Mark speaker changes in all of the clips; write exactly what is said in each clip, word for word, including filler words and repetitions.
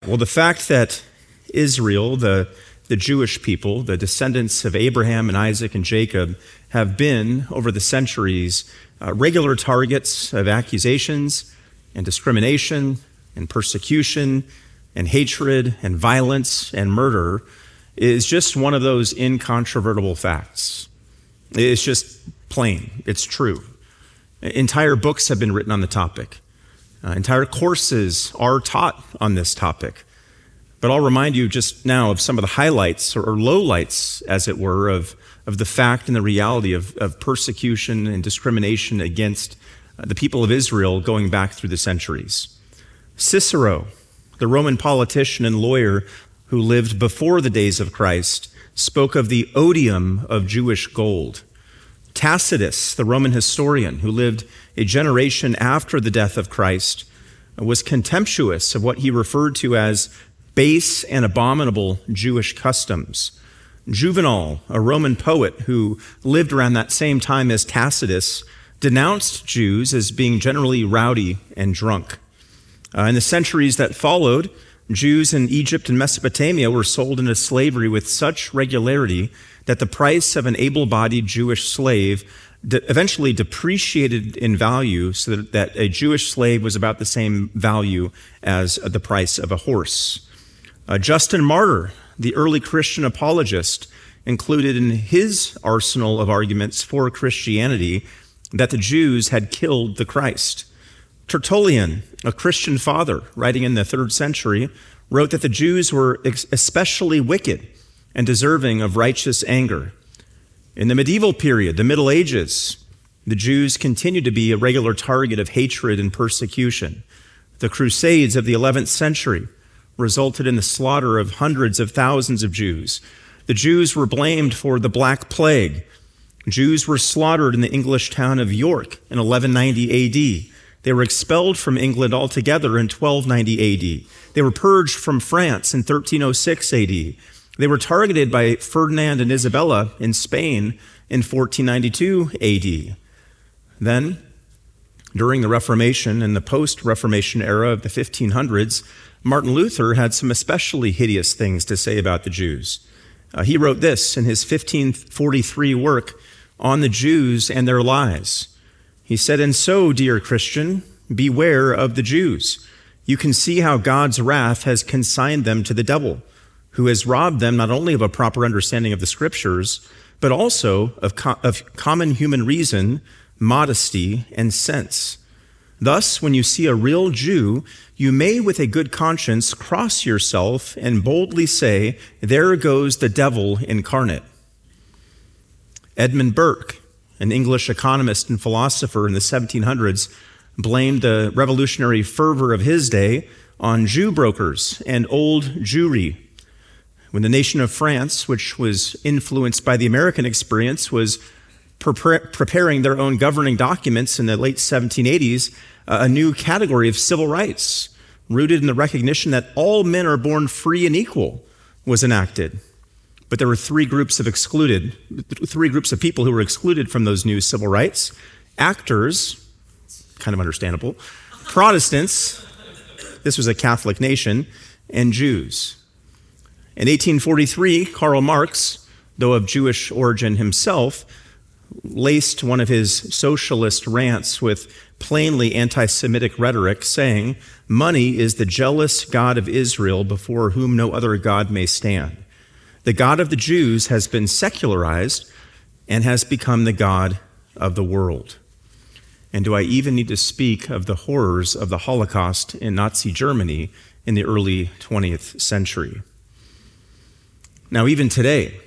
Speaker 1: Well, the fact that Israel, the, the Jewish people, the descendants of Abraham and Isaac and Jacob, have been, over the centuries, uh, regular targets of accusations and discrimination and persecution and hatred and violence and murder is just one of those incontrovertible facts. It's just plain. It's true. Entire books have been written on the topic. Uh, entire courses are taught on this topic. But I'll remind you just now of some of the highlights or, or lowlights, as it were, of, of the fact and the reality of, of persecution and discrimination against uh, the people of Israel going back through the centuries. Cicero, the Roman politician and lawyer who lived before the days of Christ, spoke of the odium of Jewish gold. Tacitus, the Roman historian who lived a generation after the death of Christ, was contemptuous of what he referred to as base and abominable Jewish customs. Juvenal, a Roman poet who lived around that same time as Tacitus, denounced Jews as being generally rowdy and drunk. Uh, in the centuries that followed, Jews in Egypt and Mesopotamia were sold into slavery with such regularity that the price of an able-bodied Jewish slave de- eventually depreciated in value so that, that a Jewish slave was about the same value as the price of a horse. Uh, Justin Martyr, the early Christian apologist, included in his arsenal of arguments for Christianity that the Jews had killed the Christ. Tertullian, a Christian father writing in the third century, wrote that the Jews were especially wicked and deserving of righteous anger. In the medieval period, the Middle Ages, the Jews continued to be a regular target of hatred and persecution. The Crusades of the eleventh century resulted in the slaughter of hundreds of thousands of Jews. The Jews were blamed for the Black Plague. Jews were slaughtered in the English town of York in eleven ninety A D. They were expelled from England altogether in twelve ninety A D. They were purged from France in thirteen oh six A D. They were targeted by Ferdinand and Isabella in Spain in fourteen ninety-two A D. Then, during the Reformation and the post-Reformation era of the fifteen hundreds, Martin Luther had some especially hideous things to say about the Jews. Uh, he wrote this in his fifteen forty-three work on the Jews and their lies. He said, "And so, dear Christian, beware of the Jews. You can see how God's wrath has consigned them to the devil, who has robbed them not only of a proper understanding of the Scriptures, but also of, co- of common human reason, modesty, and sense. Thus, when you see a real Jew, you may with a good conscience cross yourself and boldly say, 'There goes the devil incarnate.'" Edmund Burke, an English economist and philosopher in the seventeen hundreds, blamed the revolutionary fervor of his day on Jew brokers and old Jewry. When the nation of France, which was influenced by the American experience, was pre- preparing their own governing documents in the late seventeen eighties, uh, a new category of civil rights, rooted in the recognition that all men are born free and equal, was enacted. But there were three groups of excluded, three groups of people who were excluded from those new civil rights: actors, kind of understandable, Protestants, this was a Catholic nation, and Jews. In eighteen forty-three, Karl Marx, though of Jewish origin himself, laced one of his socialist rants with plainly anti-Semitic rhetoric, saying, "Money is the jealous God of Israel before whom no other God may stand. The God of the Jews has been secularized and has become the God of the world." And do I even need to speak of the horrors of the Holocaust in Nazi Germany in the early twentieth century? Now, even today,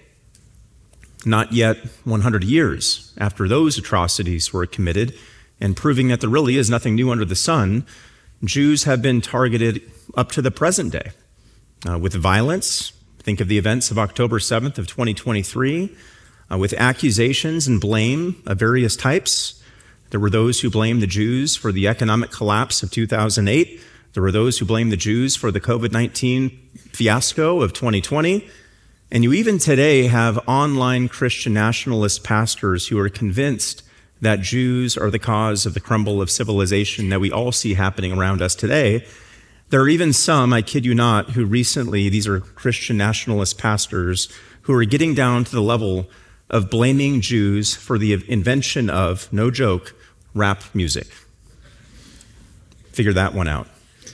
Speaker 1: not yet one hundred years after those atrocities were committed, and proving that there really is nothing new under the sun, Jews have been targeted up to the present day uh, with violence. Think of the events of October seventh of twenty twenty-three, uh, with accusations and blame of various types. There were those who blamed the Jews for the economic collapse of two thousand eight. There were those who blamed the Jews for the covid nineteen fiasco of twenty twenty. And you even today have online Christian nationalist pastors who are convinced that Jews are the cause of the crumble of civilization that we all see happening around us today. There are even some, I kid you not, who recently, these are Christian nationalist pastors, who are getting down to the level of blaming Jews for the invention of, no joke, rap music. Figure that one out.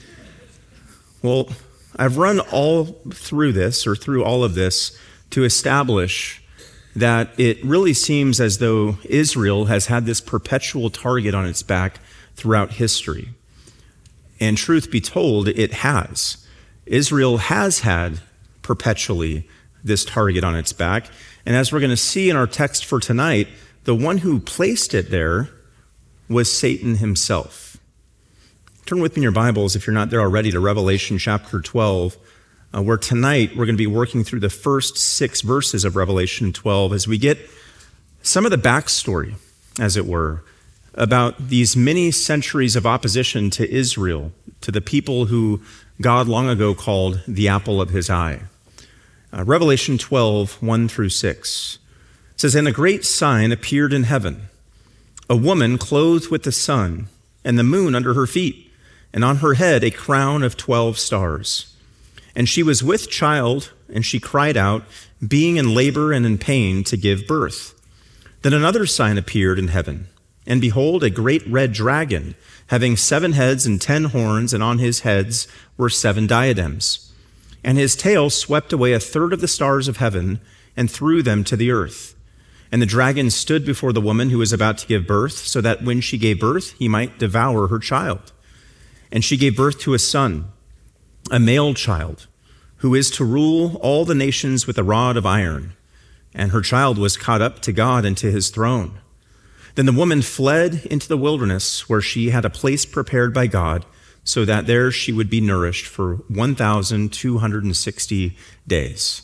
Speaker 1: Well, I've run all through this, or through all of this, to establish that it really seems as though Israel has had this perpetual target on its back throughout history. And truth be told, it has. Israel has had perpetually this target on its back. And as we're going to see in our text for tonight, the one who placed it there was Satan himself. Turn with me in your Bibles, if you're not there already, to Revelation chapter twelve, uh, where tonight we're going to be working through the first six verses of Revelation twelve as we get some of the backstory, as it were, about these many centuries of opposition to Israel, to the people who God long ago called the apple of his eye. Uh, Revelation twelve, one through six says, "And a great sign appeared in heaven, a woman clothed with the sun, and the moon under her feet, and on her head a crown of twelve stars. And she was with child, and she cried out, being in labor and in pain to give birth. Then another sign appeared in heaven, and behold, a great red dragon, having seven heads and ten horns, and on his heads were seven diadems. And his tail swept away a third of the stars of heaven, and threw them to the earth. And the dragon stood before the woman who was about to give birth, so that when she gave birth, he might devour her child. And she gave birth to a son, a male child, who is to rule all the nations with a rod of iron. And her child was caught up to God and to his throne. Then the woman fled into the wilderness, where she had a place prepared by God, so that there she would be nourished for one thousand two hundred sixty days."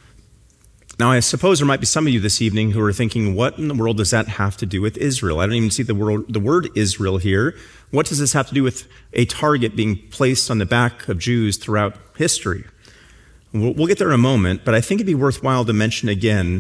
Speaker 1: Now, I suppose there might be some of you this evening who are thinking, what in the world does that have to do with Israel? I don't even see the word, the word Israel here. What does this have to do with a target being placed on the back of Jews throughout history? We'll, we'll get there in a moment, but I think it'd be worthwhile to mention again,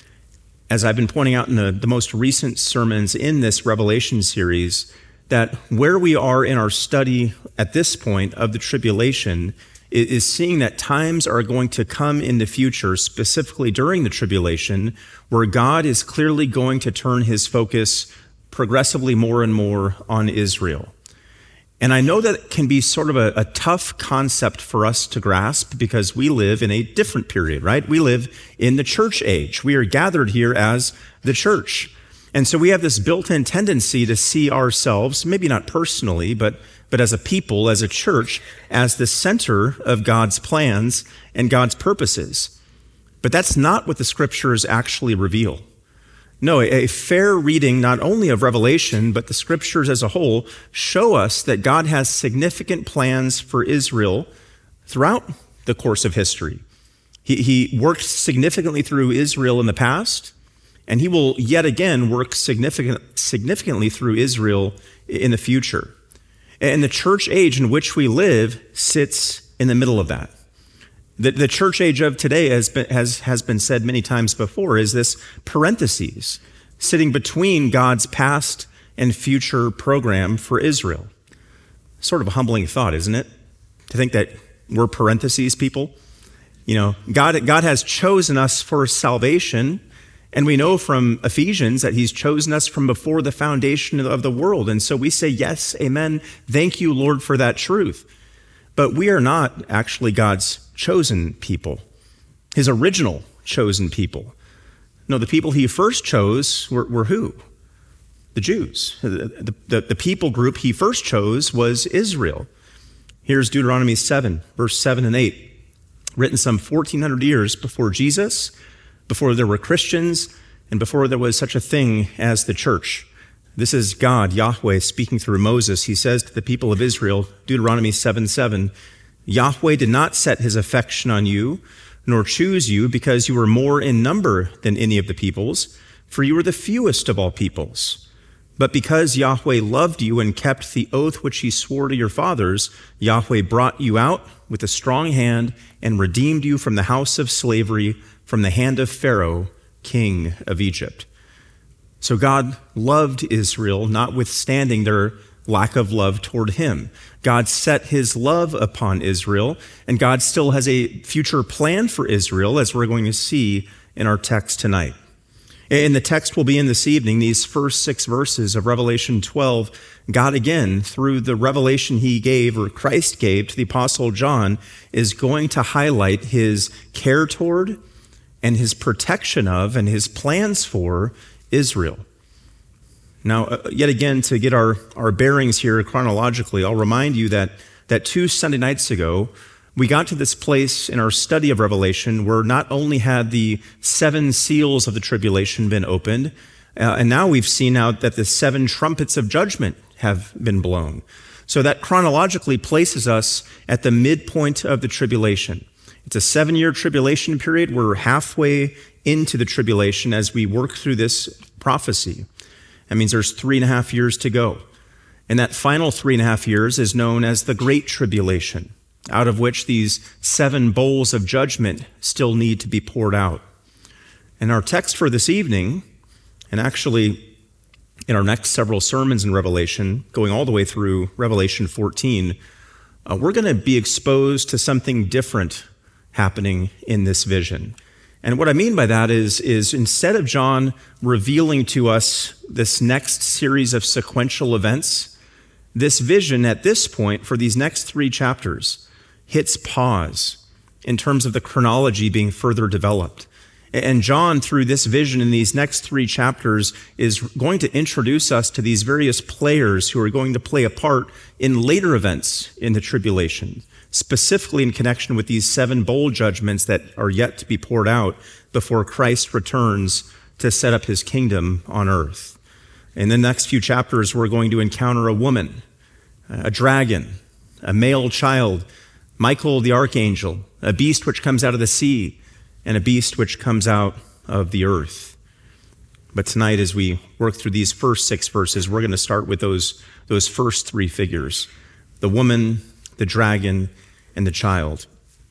Speaker 1: as I've been pointing out in the, the most recent sermons in this Revelation series, that where we are in our study at this point of the tribulation is seeing that times are going to come in the future, specifically during the tribulation, where God is clearly going to turn his focus progressively more and more on Israel. And I know that can be sort of a, a tough concept for us to grasp because we live in a different period, right? We live in the church age. We are gathered here as the church. And so we have this built-in tendency to see ourselves, maybe not personally, but but as a people, as a church, as the center of God's plans and God's purposes. But that's not what the scriptures actually reveal. No, a fair reading not only of Revelation, but the scriptures as a whole show us that God has significant plans for Israel throughout the course of history. He, he worked significantly through Israel in the past, and he will yet again work significant, significantly through Israel in the future. And the church age in which we live sits in the middle of that. The, the church age of today, has been, has, has been said many times before, is this parentheses sitting between God's past and future program for Israel. Sort of a humbling thought, isn't it? To think that we're parentheses people. You know, God, God has chosen us for salvation. And we know from Ephesians that he's chosen us from before the foundation of the world. And so we say, yes, amen. Thank you, Lord, for that truth. But we are not actually God's chosen people, his original chosen people. No, the people he first chose were, were who? The Jews. The, the, the people group he first chose was Israel. Here's Deuteronomy seven, verse seven and eight, written some fourteen hundred years before Jesus, before there were Christians, and before there was such a thing as the church. This is God, Yahweh, speaking through Moses. He says to the people of Israel, Deuteronomy seven seven, "Yahweh did not set his affection on you, nor choose you, because you were more in number than any of the peoples, for you were the fewest of all peoples. But because Yahweh loved you and kept the oath which he swore to your fathers, Yahweh brought you out with a strong hand and redeemed you from the house of slavery, from the hand of Pharaoh, king of Egypt." So God loved Israel, notwithstanding their, lack of love toward him. God set his love upon Israel, and God still has a future plan for Israel, as we're going to see in our text tonight. In the text we'll be in this evening, these first six verses of Revelation twelve, God again, through the revelation he gave, or Christ gave to the Apostle John, is going to highlight his care toward and his protection of and his plans for Israel. Now, uh, yet again, to get our, our bearings here chronologically, I'll remind you that, that two Sunday nights ago, we got to this place in our study of Revelation where not only had the seven seals of the tribulation been opened, uh, and now we've seen now that the seven trumpets of judgment have been blown. So that chronologically places us at the midpoint of the tribulation. It's a seven-year tribulation period. We're halfway into the tribulation as we work through this prophecy. That means there's three and a half years to go. And that final three and a half years is known as the Great Tribulation, out of which these seven bowls of judgment still need to be poured out. And our text for this evening, and actually in our next several sermons in Revelation, going all the way through Revelation fourteen, uh, we're going to be exposed to something different happening in this vision. And what I mean by that is, is instead of John revealing to us this next series of sequential events, this vision at this point for these next three chapters hits pause in terms of the chronology being further developed. And John, through this vision in these next three chapters, is going to introduce us to these various players who are going to play a part in later events in the tribulation, specifically in connection with these seven bowl judgments that are yet to be poured out before Christ returns to set up his kingdom on earth. In the next few chapters, we're going to encounter a woman, a dragon, a male child, Michael the archangel, a beast which comes out of the sea, and a beast which comes out of the earth. But tonight, as we work through these first six verses, we're going to start with those, those first three figures, the woman, the dragon, and the child.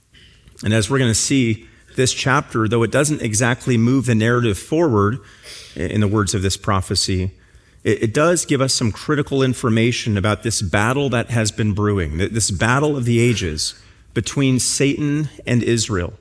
Speaker 1: And as we're going to see, this chapter, though it doesn't exactly move the narrative forward, in the words of this prophecy, it, it does give us some critical information about this battle that has been brewing, this battle of the ages between Satan and Israel,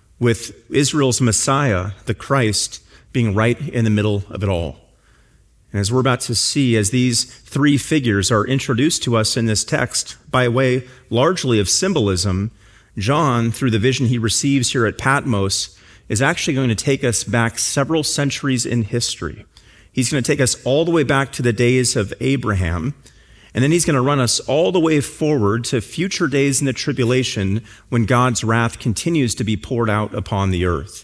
Speaker 1: with Israel's Messiah, the Christ, being right in the middle of it all. And as we're about to see, as these three figures are introduced to us in this text by way largely of symbolism, John, through the vision he receives here at Patmos, is actually going to take us back several centuries in history. He's going to take us all the way back to the days of Abraham, and then he's going to run us all the way forward to future days in the tribulation when God's wrath continues to be poured out upon the earth.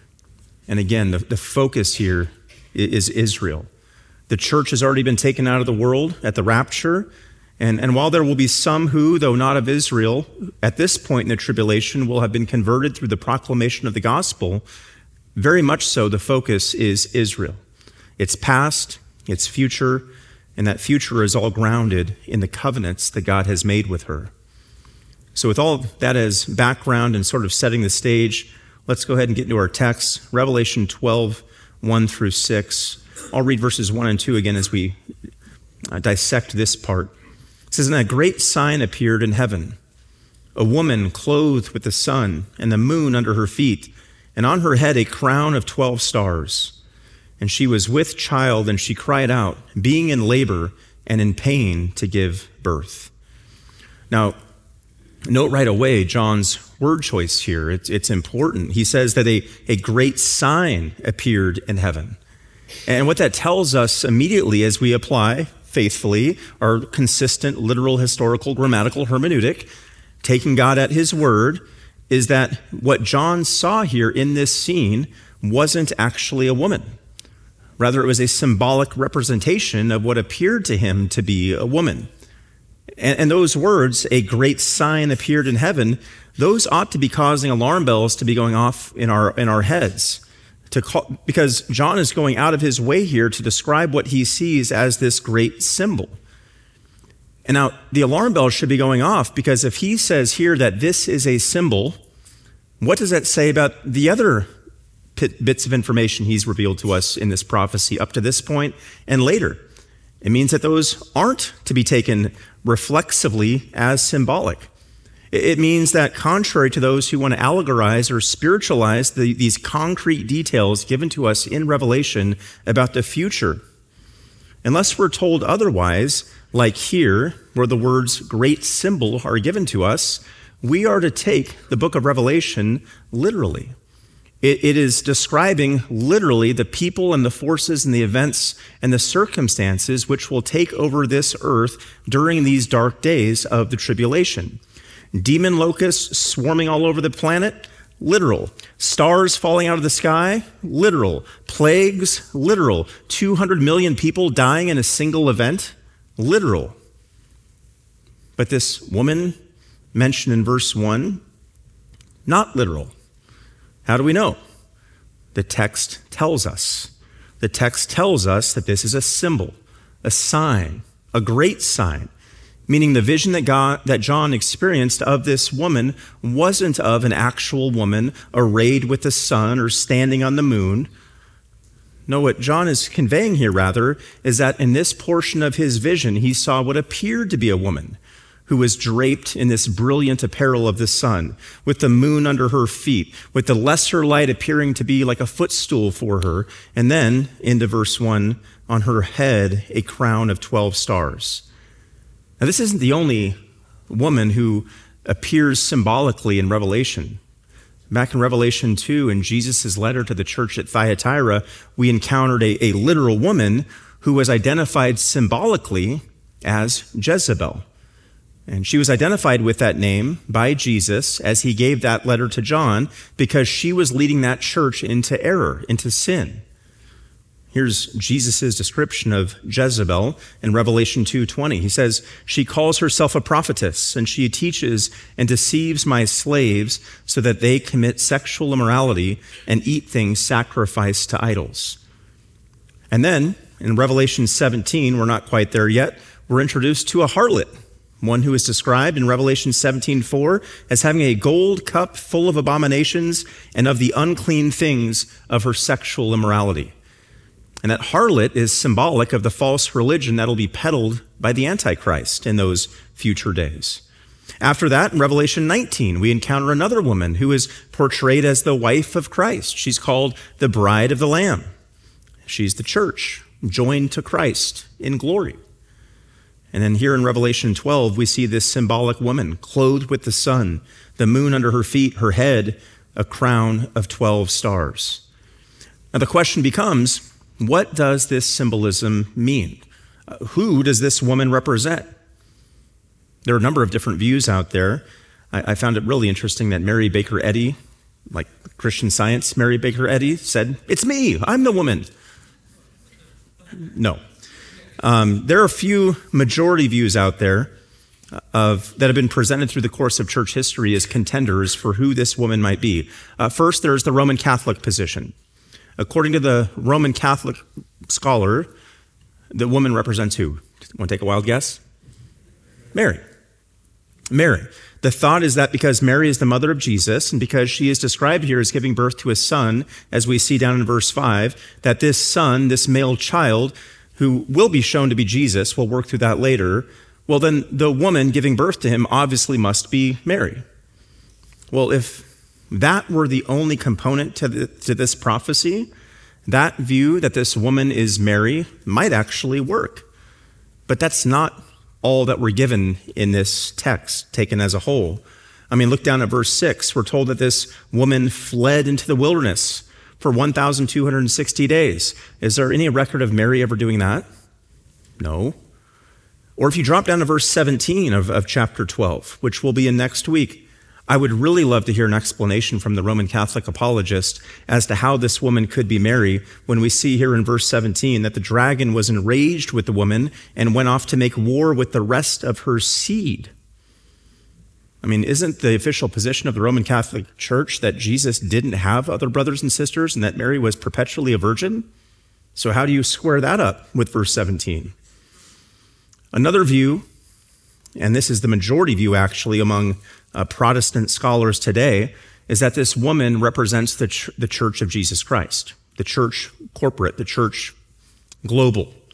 Speaker 1: And again, the, the focus here is Israel. The church has already been taken out of the world at the rapture, and, and while there will be some who, though not of Israel, at this point in the tribulation will have been converted through the proclamation of the gospel, very much so the focus is Israel. Its past, its future, and that future is all grounded in the covenants that God has made with her. So with all that as background and sort of setting the stage, let's go ahead and get into our text, Revelation twelve, one through six. I'll read verses one and two again as we uh, dissect this part. It says, "And a great sign appeared in heaven, a woman clothed with the sun and the moon under her feet, and on her head a crown of twelve stars. And she was with child, and she cried out, being in labor and in pain to give birth." Now, note right away John's word choice here. It's, it's important. He says that a, a great sign appeared in heaven. And what that tells us immediately as we apply faithfully our consistent literal, historical, grammatical hermeneutic, taking God at his word, is that what John saw here in this scene wasn't actually a woman. Rather, it was a symbolic representation of what appeared to him to be a woman. And, and those words, "a great sign appeared in heaven," those ought to be causing alarm bells to be going off in our in our heads. To call, because John is going out of his way here to describe what he sees as this great symbol. And now, the alarm bells should be going off because if he says here that this is a symbol, what does that say about the other bits of information he's revealed to us in this prophecy up to this point and later? It means that those aren't to be taken reflexively as symbolic. It means that contrary to those who want to allegorize or spiritualize the, these concrete details given to us in Revelation about the future, unless we're told otherwise, like here, where the words great symbol are given to us, we are to take the book of Revelation literally. It, it is describing literally the people and the forces and the events and the circumstances which will take over this earth during these dark days of the tribulation. Demon locusts swarming all over the planet, literal. Stars falling out of the sky, literal. Plagues, literal. two hundred million people dying in a single event, literal. But this woman mentioned in verse one, not literal. How do we know? The text tells us. The text tells us that this is a symbol, a sign, a great sign, meaning the vision that God, that John experienced of this woman wasn't of an actual woman arrayed with the sun or standing on the moon. No, what John is conveying here, rather, is that in this portion of his vision, he saw what appeared to be a woman who was draped in this brilliant apparel of the sun, with the moon under her feet, with the lesser light appearing to be like a footstool for her, and then, into verse one, on her head, a crown of twelve stars. Now, this isn't the only woman who appears symbolically in Revelation. Back in Revelation two, in Jesus' letter to the church at Thyatira, we encountered a, a literal woman who was identified symbolically as Jezebel. And she was identified with that name by Jesus as he gave that letter to John because she was leading that church into error, into sin. Here's Jesus' description of Jezebel in Revelation two twenty. He says, "She calls herself a prophetess, and she teaches and deceives my slaves so that they commit sexual immorality and eat things sacrificed to idols." And then in Revelation seventeen, we're not quite there yet, we're introduced to a harlot, one who is described in Revelation seventeen four as having a gold cup full of abominations and of the unclean things of her sexual immorality. And that harlot is symbolic of the false religion that'll be peddled by the Antichrist in those future days. After that, in Revelation nineteen, we encounter another woman who is portrayed as the wife of Christ. She's called the bride of the Lamb. She's the church, joined to Christ in glory. And then here in Revelation twelve, we see this symbolic woman clothed with the sun, the moon under her feet, her head, a crown of twelve stars. Now the question becomes, what does this symbolism mean? Uh, who does this woman represent? There are a number of different views out there. I, I found it really interesting that Mary Baker Eddy, like Christian Science, Mary Baker Eddy said, "It's me, I'm the woman." No. Um, there are a few majority views out there of that have been presented through the course of church history as contenders for who this woman might be. Uh, first, there's the Roman Catholic position. According to the Roman Catholic scholar, the woman represents who? Want to take a wild guess? Mary. Mary. The thought is that because Mary is the mother of Jesus and because she is described here as giving birth to a son, as we see down in verse five, that this son, this male child, who will be shown to be Jesus, we'll work through that later, well then the woman giving birth to him obviously must be Mary. Well, if that were the only component to, the, to this prophecy, that view that this woman is Mary might actually work. But that's not all that we're given in this text, taken as a whole. I mean, look down at verse six. We're told that this woman fled into the wilderness for one thousand two hundred sixty days. Is there any record of Mary ever doing that? No. Or if you drop down to verse seventeen of, of chapter twelve, which will be in next week, I would really love to hear an explanation from the Roman Catholic apologist as to how this woman could be Mary when we see here in verse seventeen that the dragon was enraged with the woman and went off to make war with the rest of her seed. I mean, isn't the official position of the Roman Catholic Church that Jesus didn't have other brothers and sisters and that Mary was perpetually a virgin? So how do you square that up with verse seventeen? Another view, and this is the majority view actually among uh, Protestant scholars today, is that this woman represents the, ch- the Church of Jesus Christ, the church corporate, the church global.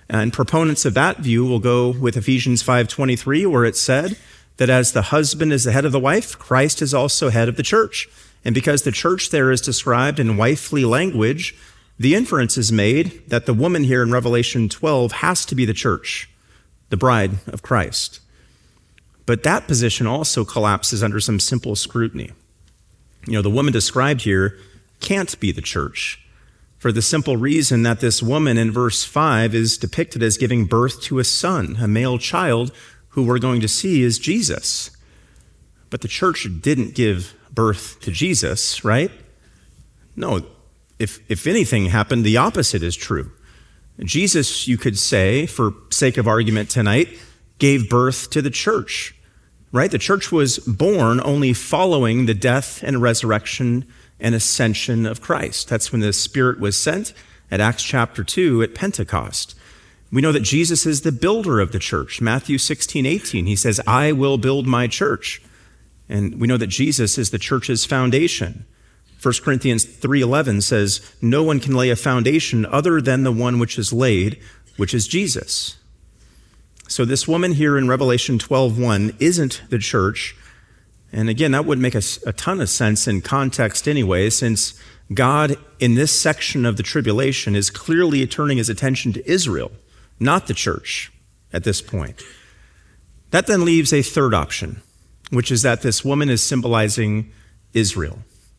Speaker 1: And proponents of that view will go with Ephesians five twenty-three, where it said that as the husband is the head of the wife, Christ is also head of the church. And because the church there is described in wifely language, the inference is made that the woman here in Revelation twelve has to be the church, the bride of Christ. But that position also collapses under some simple scrutiny. You know, the woman described here can't be the church, for the simple reason that this woman in verse five is depicted as giving birth to a son, a male child, who we're going to see is Jesus. But the church didn't give birth to Jesus, right? No, if, if anything happened, the opposite is true. Jesus, you could say, for sake of argument tonight, gave birth to the church, right? The church was born only following the death and resurrection and ascension of Christ. That's when the Spirit was sent at Acts chapter two at Pentecost. We know that Jesus is the builder of the church. Matthew sixteen eighteen, he says, I will build my church. And we know that Jesus is the church's foundation. First Corinthians three eleven says, no one can lay a foundation other than the one which is laid, which is Jesus. So this woman here in Revelation twelve one isn't the church. And again, that would make a, a ton of sense in context anyway, since God in this section of the tribulation is clearly turning his attention to Israel, not the church at this point. That then leaves a third option, which is that this woman is symbolizing Israel.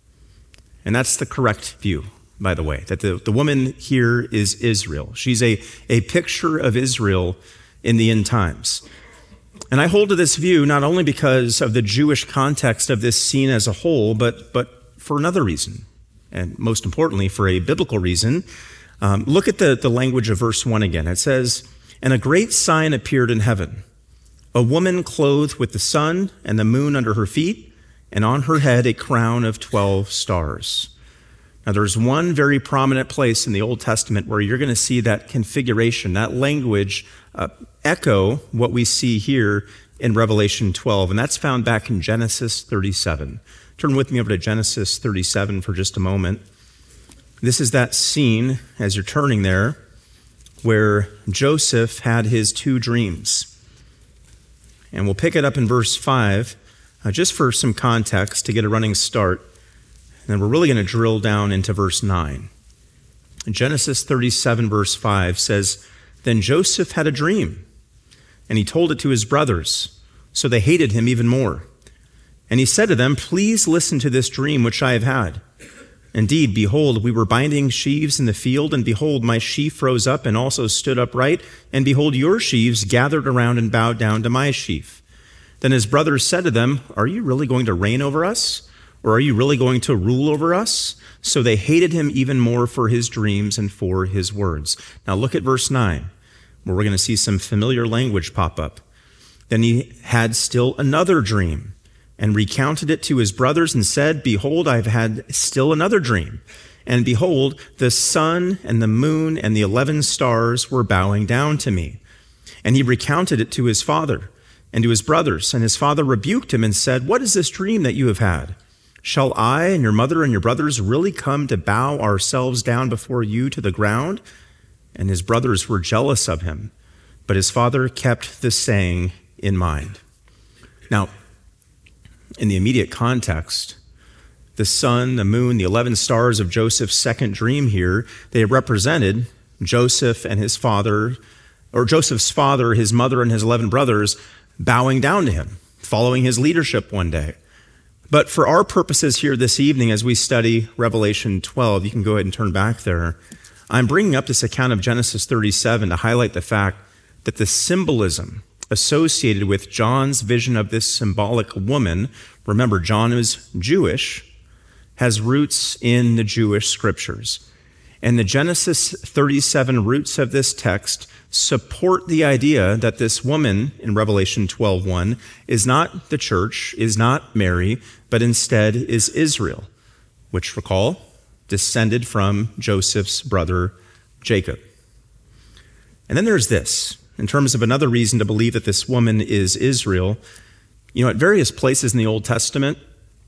Speaker 1: And that's the correct view, by the way, that the, the woman here is Israel. She's a, a picture of Israel in the end times. And I hold to this view not only because of the Jewish context of this scene as a whole, but, but for another reason, and most importantly, for a biblical reason. Um, look at the, the language of verse one again. It says, and a great sign appeared in heaven, a woman clothed with the sun and the moon under her feet, and on her head a crown of twelve stars. Now there's one very prominent place in the Old Testament where you're going to see that configuration, that language uh, echo what we see here in Revelation twelve, and that's found back in Genesis thirty-seven. Turn with me over to Genesis thirty-seven for just a moment. This is that scene, as you're turning there, where Joseph had his two dreams. And we'll pick it up in verse five, uh, just for some context to get a running start. And then we're really going to drill down into verse nine. Genesis thirty-seven, verse five says, then Joseph had a dream, and he told it to his brothers, so they hated him even more. And he said to them, please listen to this dream which I have had. Indeed, behold, we were binding sheaves in the field, and behold, my sheaf rose up and also stood upright, and behold, your sheaves gathered around and bowed down to my sheaf. Then his brothers said to them, are you really going to reign over us? Or are you really going to rule over us? So they hated him even more for his dreams and for his words. Now look at verse nine, where we're going to see some familiar language pop up. Then he had still another dream, and recounted it to his brothers and said, behold, I've had still another dream. And behold, the sun and the moon and the eleven stars were bowing down to me. And he recounted it to his father and to his brothers. And his father rebuked him and said, what is this dream that you have had? Shall I and your mother and your brothers really come to bow ourselves down before you to the ground? And his brothers were jealous of him, but his father kept the saying in mind. Now, in the immediate context, the sun, the moon, the eleven stars of Joseph's second dream here, they represented Joseph and his father, or Joseph's father, his mother, and his eleven brothers bowing down to him, following his leadership one day. But for our purposes here this evening, as we study Revelation twelve, you can go ahead and turn back there. I'm bringing up this account of Genesis thirty-seven to highlight the fact that the symbolism associated with John's vision of this symbolic woman, remember, John is Jewish, has roots in the Jewish scriptures. And the Genesis thirty-seven roots of this text support the idea that this woman in Revelation twelve one is not the church, is not Mary, but instead is Israel, which, recall, descended from Joseph's brother Jacob. And then there's this. In terms of another reason to believe that this woman is Israel, you know, at various places in the Old Testament,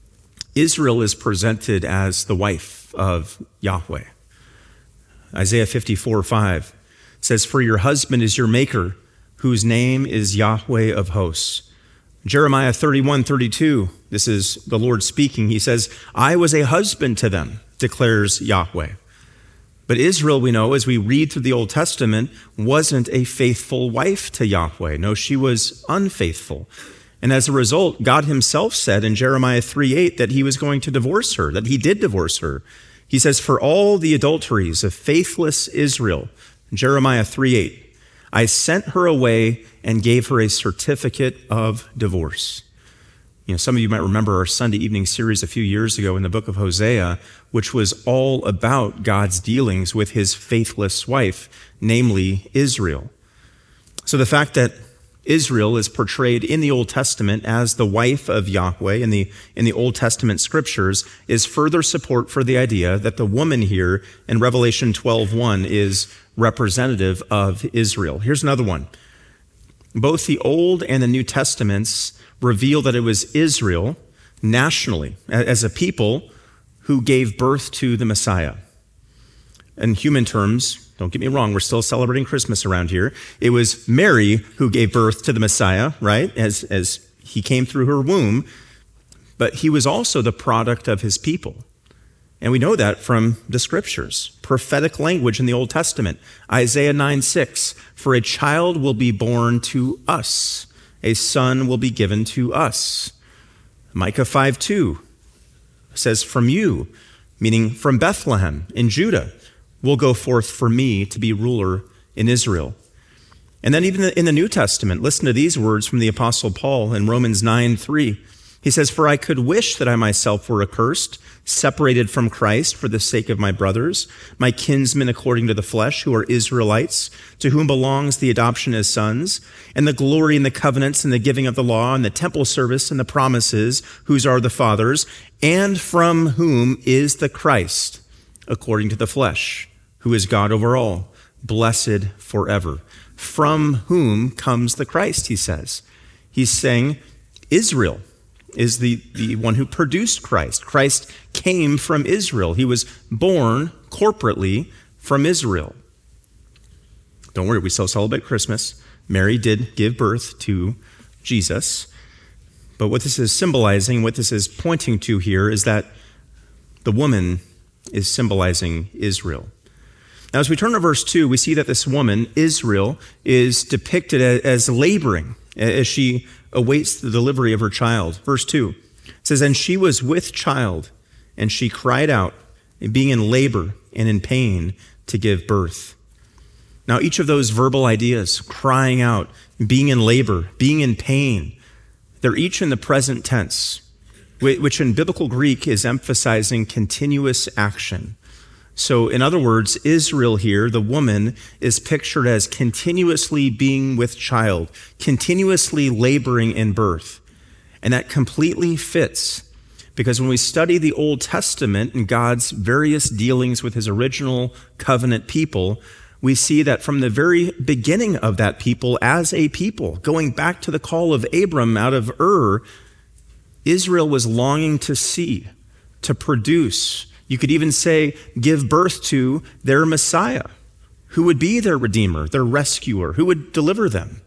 Speaker 1: Israel is presented as the wife of Yahweh. Isaiah fifty-four five says, for your husband is your maker, whose name is Yahweh of hosts. Jeremiah thirty-one thirty-two, this is the Lord speaking. He says, I was a husband to them, declares Yahweh. But Israel, we know, as we read through the Old Testament, wasn't a faithful wife to Yahweh. No, she was unfaithful. And as a result, God himself said in Jeremiah three eight that he was going to divorce her, that he did divorce her. He says, for all the adulteries of faithless Israel, Jeremiah three eight, I sent her away and gave her a certificate of divorce. You know, some of you might remember our Sunday evening series a few years ago in the book of Hosea, which was all about God's dealings with his faithless wife, namely Israel. So the fact that Israel is portrayed in the Old Testament as the wife of Yahweh in the, in the Old Testament scriptures is further support for the idea that the woman here in Revelation twelve one is representative of Israel. Here's another one. Both the Old and the New Testaments reveal that it was Israel nationally, as a people, who gave birth to the Messiah. In human terms, don't get me wrong, we're still celebrating Christmas around here. It was Mary who gave birth to the Messiah, right, as, as he came through her womb, but he was also the product of his people. And we know that from the scriptures, prophetic language in the Old Testament. Isaiah nine six, for a child will be born to us, a son will be given to us. Micah five two says, from you, meaning from Bethlehem in Judah, will go forth for me to be ruler in Israel. And then even in the New Testament, listen to these words from the Apostle Paul in Romans nine three. He says, for I could wish that I myself were accursed, separated from Christ for the sake of my brothers, my kinsmen according to the flesh, who are Israelites, to whom belongs the adoption as sons, and the glory and the covenants and the giving of the law and the temple service and the promises, whose are the fathers, and from whom is the Christ, according to the flesh, who is God over all, blessed forever. From whom comes the Christ, he says. He's saying Israel is the, the one who produced Christ. Christ came from Israel. He was born corporately from Israel. Don't worry, we still celebrate Christmas. Mary did give birth to Jesus. But what this is symbolizing, what this is pointing to here is that the woman is symbolizing Israel. Now, as we turn to verse two, we see that this woman, Israel, is depicted as laboring as she awaits the delivery of her child. Verse two says, and she was with child, and she cried out, being in labor and in pain to give birth. Now, each of those verbal ideas, crying out, being in labor, being in pain, they're each in the present tense, which in biblical Greek is emphasizing continuous action. So in other words, Israel here, the woman, is pictured as continuously being with child, continuously laboring in birth. And that completely fits, because when we study the Old Testament and God's various dealings with his original covenant people, we see that from the very beginning of that people as a people, going back to the call of Abram out of Ur, Israel was longing to see, to produce, you could even say, give birth to their Messiah, who would be their Redeemer, their rescuer, who would deliver them.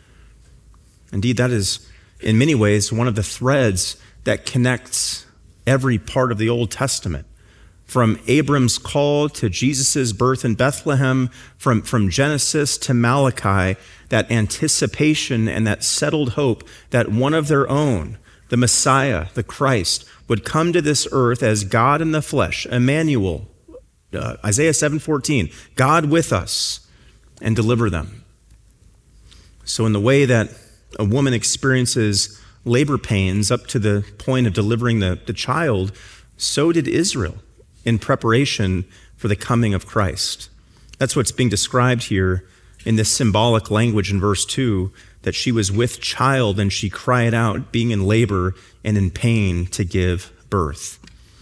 Speaker 1: Indeed, that is, in many ways, one of the threads that connects every part of the Old Testament. From Abram's call to Jesus' birth in Bethlehem, from, from Genesis to Malachi, that anticipation and that settled hope that one of their own, the Messiah, the Christ, would come to this earth as God in the flesh, Emmanuel, uh, Isaiah seven fourteen, God with us, and deliver them. So in the way that a woman experiences labor pains up to the point of delivering the, the child, so did Israel in preparation for the coming of Christ. That's what's being described here in this symbolic language in verse two, that she was with child and she cried out, being in labor and in pain to give birth.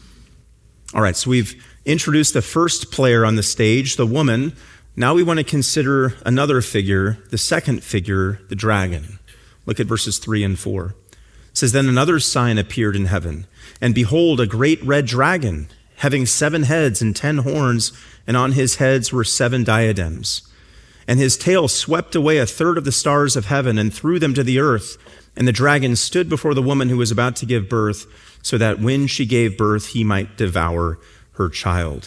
Speaker 1: All right, so we've introduced the first player on the stage, the woman. Now we want to consider another figure, the second figure, the dragon. Look at verses three and four. It says, then another sign appeared in heaven, and behold, a great red dragon, having seven heads and ten horns, and on his heads were seven diadems. And his tail swept away a third of the stars of heaven and threw them to the earth. And the dragon stood before the woman who was about to give birth, so that when she gave birth, he might devour her child.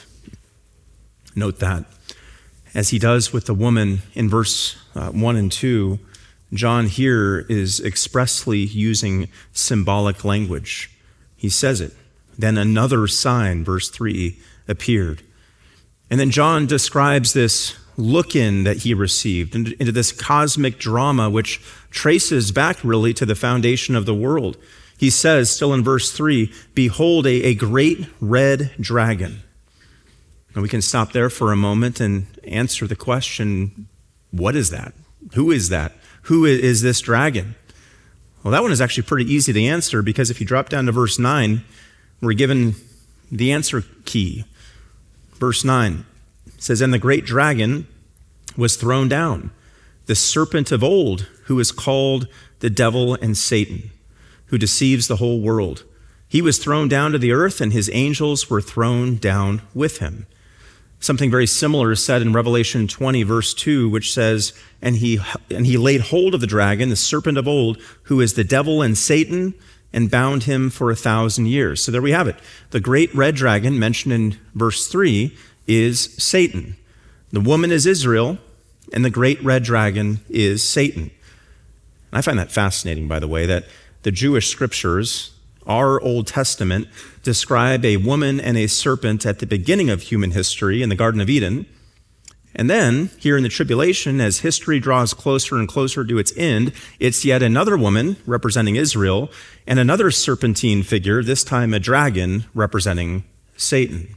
Speaker 1: Note that, as he does with the woman in verse uh, one and two, John here is expressly using symbolic language. He says it. Then another sign, verse three, appeared. And then John describes this look-in that he received into this cosmic drama which traces back really to the foundation of the world. He says, still in verse three, behold, a, a great red dragon. And we can stop there for a moment and answer the question, what is that? Who is that? Who is this dragon? Well, that one is actually pretty easy to answer, because if you drop down to verse nine, we're given the answer key. Verse nine says, and the great dragon was thrown down, the serpent of old, who is called the devil and Satan, who deceives the whole world. He was thrown down to the earth, and his angels were thrown down with him. Something very similar is said in Revelation twenty, verse two, which says, and he, and he laid hold of the dragon, the serpent of old, who is the devil and Satan, and bound him for a thousand years. So there we have it. The great red dragon mentioned in verse three is Satan. The woman is Israel, and the great red dragon is Satan. And I find that fascinating, by the way, that the Jewish scriptures, our Old Testament, describe a woman and a serpent at the beginning of human history in the Garden of Eden. And then, here in the tribulation, as history draws closer and closer to its end, it's yet another woman representing Israel and another serpentine figure, this time a dragon representing Satan.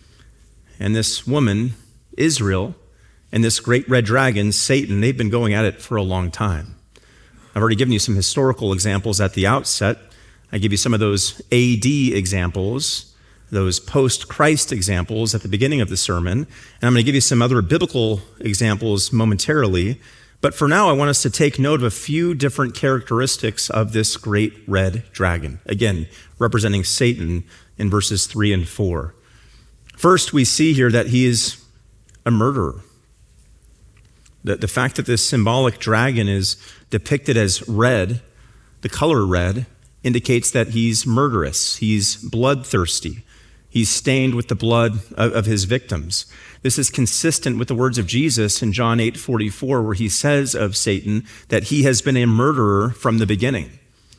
Speaker 1: And this woman, Israel, and this great red dragon, Satan, they've been going at it for a long time. I've already given you some historical examples at the outset. I give you some of those A D examples, those post-Christ examples at the beginning of the sermon, and I'm going to give you some other biblical examples momentarily. But for now, I want us to take note of a few different characteristics of this great red dragon, again, representing Satan in verses three and four. First, we see here that he is a murderer. The, the fact that this symbolic dragon is depicted as red, the color red, indicates that he's murderous, he's bloodthirsty, he's stained with the blood of, of his victims. This is consistent with the words of Jesus in John eight forty-four, where he says of Satan that he has been a murderer from the beginning.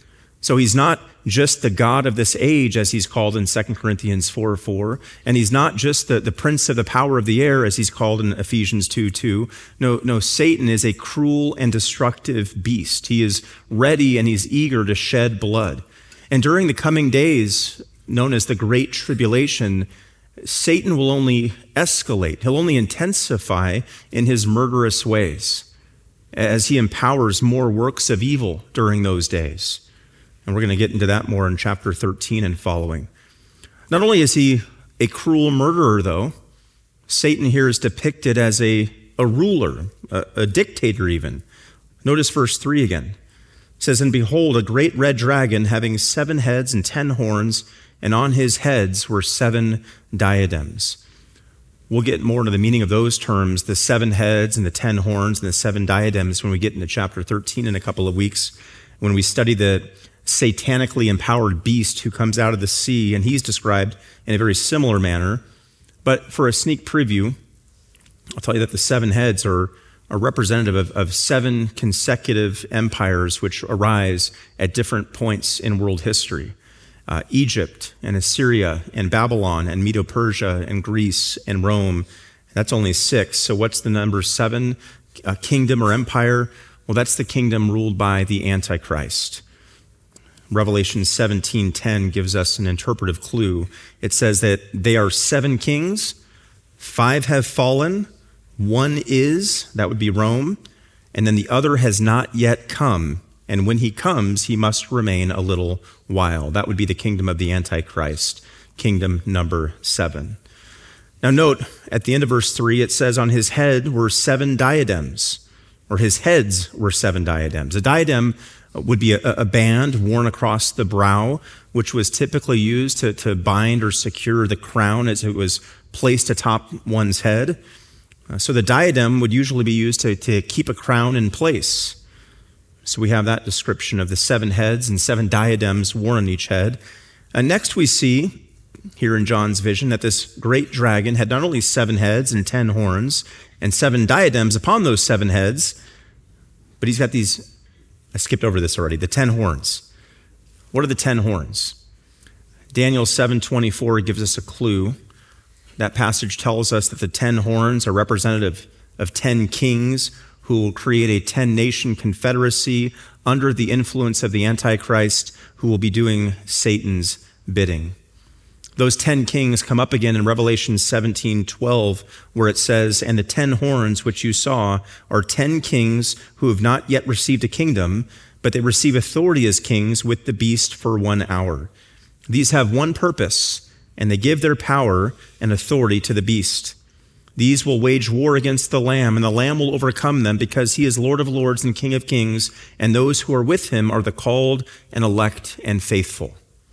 Speaker 1: So he's not just the god of this age, as he's called in Second Corinthians four four, and he's not just the, the prince of the power of the air, as he's called in Ephesians two two. No, no, Satan is a cruel and destructive beast. He is ready and he's eager to shed blood. And during the coming days, known as the Great Tribulation, Satan will only escalate. He'll only intensify in his murderous ways as he empowers more works of evil during those days. And we're going to get into that more in chapter thirteen and following. Not only is he a cruel murderer, though, Satan here is depicted as a, a ruler, a, a dictator even. Notice verse three again. It says, and behold, a great red dragon having seven heads and ten horns, and on his heads were seven diadems. We'll get more into the meaning of those terms, the seven heads and the ten horns and the seven diadems, when we get into chapter thirteen in a couple of weeks, when we study the satanically empowered beast who comes out of the sea, and he's described in a very similar manner. But for a sneak preview, I'll tell you that the seven heads are, are representative of, of seven consecutive empires which arise at different points in world history. Uh, Egypt and Assyria and Babylon and Medo-Persia and Greece and Rome. That's only six. So what's the number seven? A kingdom or empire? Well, that's the kingdom ruled by the Antichrist. Revelation seventeen ten gives us an interpretive clue. It says that they are seven kings, five have fallen, one is, that would be Rome, and then the other has not yet come. And when he comes, he must remain a little while. That would be the kingdom of the Antichrist, kingdom number seven. Now note, at the end of verse three, it says on his head were seven diadems, or his heads were seven diadems. A diadem would be a, a band worn across the brow, which was typically used to, to bind or secure the crown as it was placed atop one's head. Uh, so the diadem would usually be used to, to keep a crown in place. So we have that description of the seven heads and seven diadems worn on each head. And next we see here in John's vision that this great dragon had not only seven heads and ten horns and seven diadems upon those seven heads, but he's got these, I skipped over this already, the ten horns. What are the ten horns? Daniel seven twenty-four gives us a clue. That passage tells us that the ten horns are representative of ten kings who will create a ten-nation confederacy under the influence of the Antichrist, who will be doing Satan's bidding. Those ten kings come up again in Revelation seventeen twelve, where it says, "And the ten horns which you saw are ten kings who have not yet received a kingdom, but they receive authority as kings with the beast for one hour. These have one purpose, and they give their power and authority to the beast. These will wage war against the Lamb, and the Lamb will overcome them, because he is Lord of lords and King of kings, and those who are with him are the called and elect and faithful."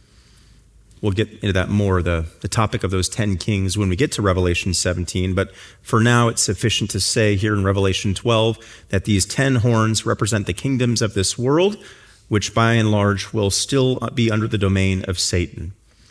Speaker 1: We'll get into that more, the, the topic of those ten kings, when we get to Revelation seventeen. But for now, it's sufficient to say here in Revelation twelve that these ten horns represent the kingdoms of this world, which by and large will still be under the domain of Satan.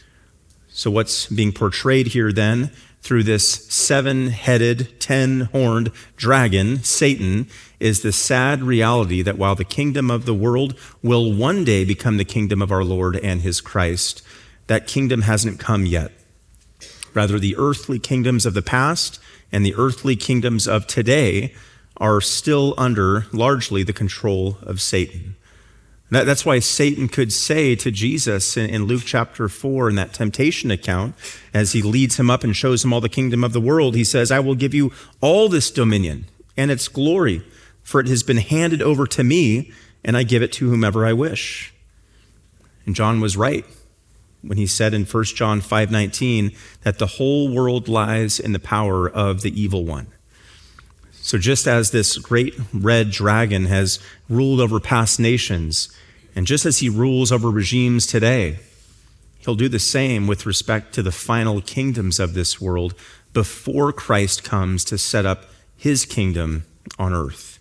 Speaker 1: So what's being portrayed here then through this seven-headed, ten-horned dragon, Satan, is the sad reality that while the kingdom of the world will one day become the kingdom of our Lord and his Christ, that kingdom hasn't come yet. Rather, the earthly kingdoms of the past and the earthly kingdoms of today are still under largely the control of Satan. That, that's why Satan could say to Jesus in, in Luke chapter four, in that temptation account, as he leads him up and shows him all the kingdom of the world, he says, "I will give you all this dominion and its glory, for it has been handed over to me, and I give it to whomever I wish." And John was right when he said in First John five nineteen that the whole world lies in the power of the evil one. So just as this great red dragon has ruled over past nations, and just as he rules over regimes today, he'll do the same with respect to the final kingdoms of this world before Christ comes to set up his kingdom on earth.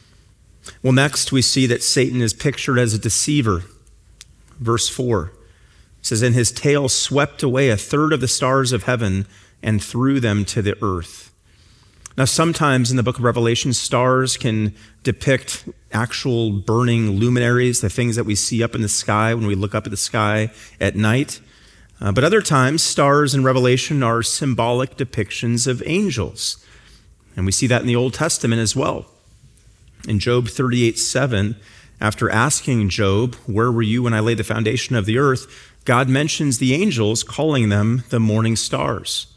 Speaker 1: Well, next we see that Satan is pictured as a deceiver. Verse four says, "And his tail swept away a third of the stars of heaven and threw them to the earth." Now, sometimes in the book of Revelation, stars can depict actual burning luminaries, the things that we see up in the sky when we look up at the sky at night. Uh, but other times, stars in Revelation are symbolic depictions of angels. And we see that in the Old Testament as well. In Job thirty-eight seven, after asking Job, "Where were you when I laid the foundation of the earth?" God mentions the angels, calling them the morning stars.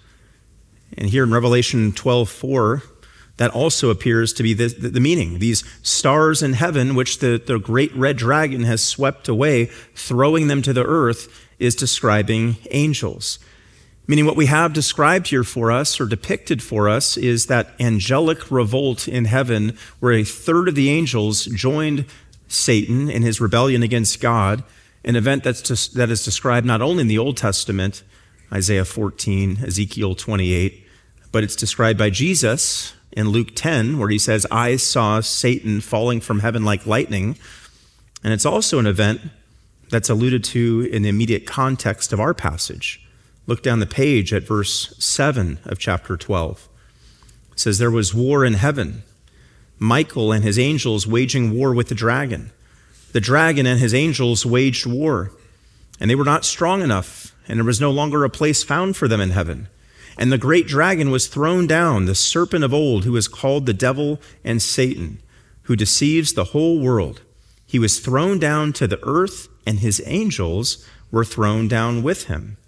Speaker 1: And here in Revelation twelve four, that also appears to be the, the, the meaning. These stars in heaven, which the, the great red dragon has swept away, throwing them to the earth, is describing angels. Meaning what we have described here for us, or depicted for us, is that angelic revolt in heaven, where a third of the angels joined Satan in his rebellion against God, an event that's just, that is described not only in the Old Testament, Isaiah fourteen, Ezekiel twenty-eight, but it's described by Jesus in Luke ten, where he says, "I saw Satan falling from heaven like lightning." And it's also an event that's alluded to in the immediate context of our passage. Look down the page at verse seven of chapter twelve. It says, "There was war in heaven, Michael and his angels waging war with the dragon. The dragon and his angels waged war, and they were not strong enough, and there was no longer a place found for them in heaven. And the great dragon was thrown down, the serpent of old, who is called the devil and Satan, who deceives the whole world. He was thrown down to the earth, and his angels were thrown down with him."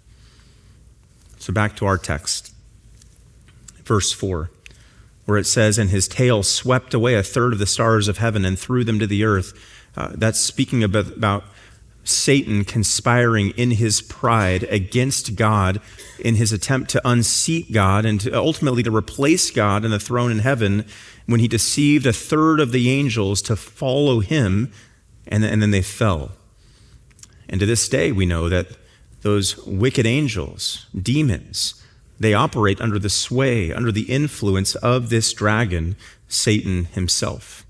Speaker 1: So back to our text, verse four, where it says, "And his tail swept away a third of the stars of heaven and threw them to the earth." Uh, that's speaking about, about Satan conspiring in his pride against God in his attempt to unseat God and to ultimately to replace God in the throne in heaven, when he deceived a third of the angels to follow him, and, and then they fell. And to this day we know that those wicked angels, demons, They operate under the sway, under the influence of this dragon, Satan himself.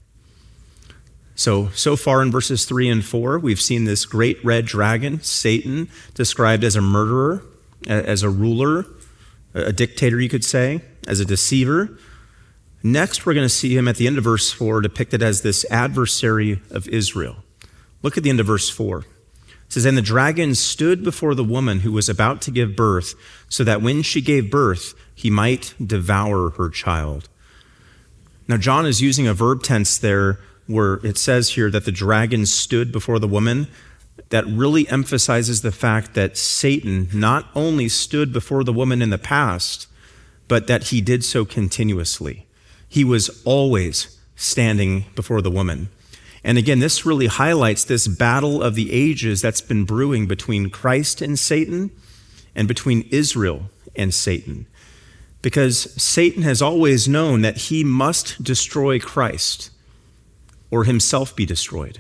Speaker 1: So, so far in verses three and four, we've seen this great red dragon, Satan, described as a murderer, as a ruler, a dictator, you could say, as a deceiver. Next, we're going to see him at the end of verse four depicted as this adversary of Israel. Look at the end of verse four. It says, "And the dragon stood before the woman who was about to give birth, so that when she gave birth, he might devour her child." Now, John is using a verb tense there where it says here that the dragon stood before the woman. That really emphasizes the fact that Satan not only stood before the woman in the past, but that he did so continuously. He was always standing before the woman. And again, this really highlights this battle of the ages that's been brewing between Christ and Satan and between Israel and Satan. Because Satan has always known that he must destroy Christ or himself be destroyed.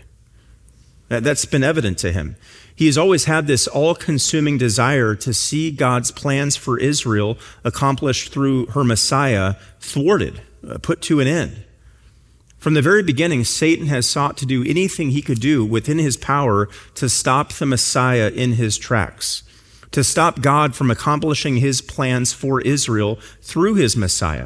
Speaker 1: That's been evident to him. He has always had this all-consuming desire to see God's plans for Israel accomplished through her Messiah thwarted, put to an end. From the very beginning, Satan has sought to do anything he could do within his power to stop the Messiah in his tracks, to stop God from accomplishing his plans for Israel through his Messiah.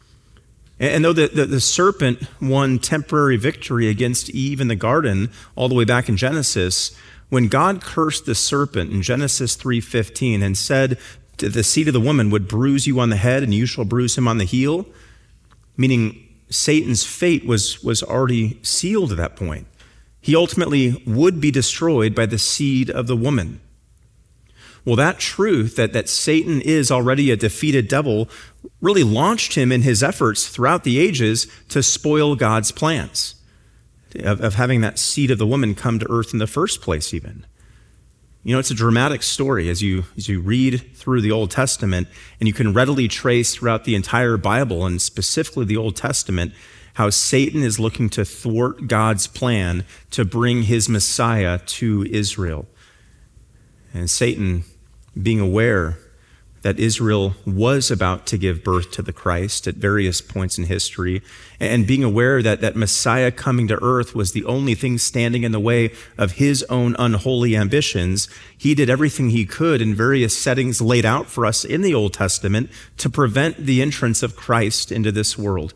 Speaker 1: And though the, the, the serpent won temporary victory against Eve in the garden all the way back in Genesis, when God cursed the serpent in Genesis three fifteen and said, "The seed of the woman would bruise you on the head and you shall bruise him on the heel," meaning Satan's fate was, was already sealed at that point. He ultimately would be destroyed by the seed of the woman. Well, that truth that, that Satan is already a defeated devil really launched him in his efforts throughout the ages to spoil God's plans of, of having that seed of the woman come to earth in the first place even. You know, it's a dramatic story as you, as you read through the Old Testament, and you can readily trace throughout the entire Bible, and specifically the Old Testament, how Satan is looking to thwart God's plan to bring his Messiah to Israel. And Satan, being aware that Israel was about to give birth to the Christ at various points in history, and being aware that that Messiah coming to earth was the only thing standing in the way of his own unholy ambitions, he did everything he could in various settings laid out for us in the Old Testament to prevent the entrance of Christ into this world.